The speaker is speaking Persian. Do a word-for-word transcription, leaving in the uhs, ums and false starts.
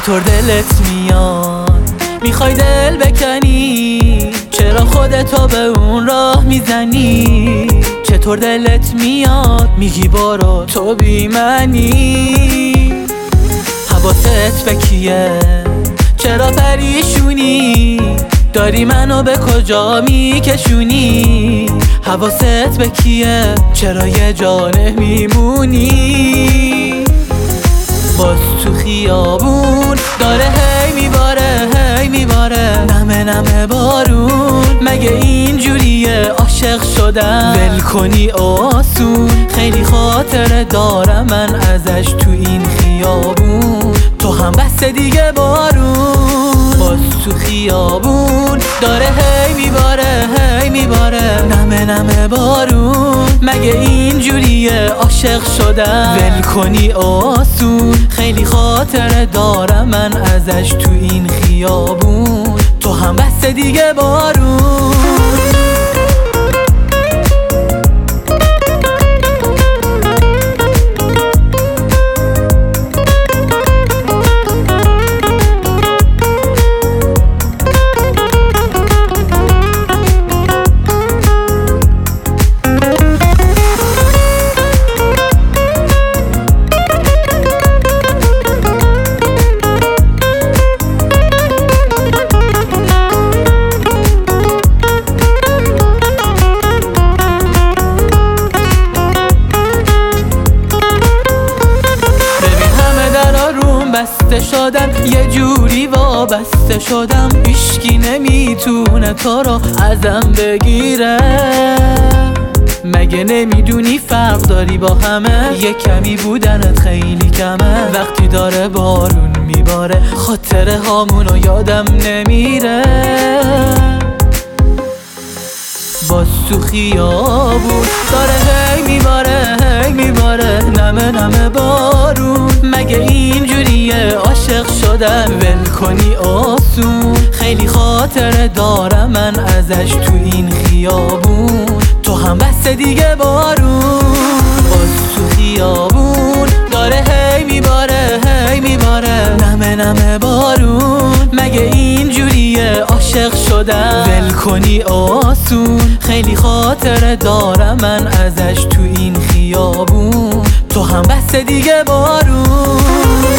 چطور دلت میاد میخوای دل بکنی، چرا خودتو به اون راه میزنی؟ چطور دلت میاد میگی برو تو بی منی؟ حواست به کیه؟ چرا پریشونی؟ داری منو به کجا میکشونی؟ حواست به کیه؟ چرا یه جانه میمونی؟ باز تو خیابون داره هی میباره هی میباره نمه نمه بارون، مگه اینجوریه عاشق شدم؟ ول کنی آسون، خیلی خاطره دارم من ازش تو این خیابون، تو هم بس دیگه بارون. باز تو خیابون داره هی میباره هی میباره نمه نمه بارون، مگه اینجوریه عاشق شدم؟ ول کنی آسون، خیلی خاطره دارم من ازش تو این خیابون، تو هم بس دیگه بارون. بسته شدن یه جوری وابسته شدم، هیچکی نمیتونه تو رو ازم بگیره. مگه نمیدونی فرق داری با همه؟ یه کمی بودنت خیلی کمه، وقتی داره بارون میباره خاطره هامونو یادم نمیره. باز تو خیابون داره هی میباره هی میباره نمه نمه بارون، مگه اینجوریه عاشق شدن؟ ول کنی آسون، خیلی خاطره دارم من ازش تو این خیابون، تو هم بس دیگه بارون. باز تو خیابون داره هی میباره هی میباره نمه نمه بارون، مگه اینجوریه عاشق شدن؟ ول کنی آسون، خیلی خاطره دارم من ازش تو این خیابون، تو هم بس دیگه بارون.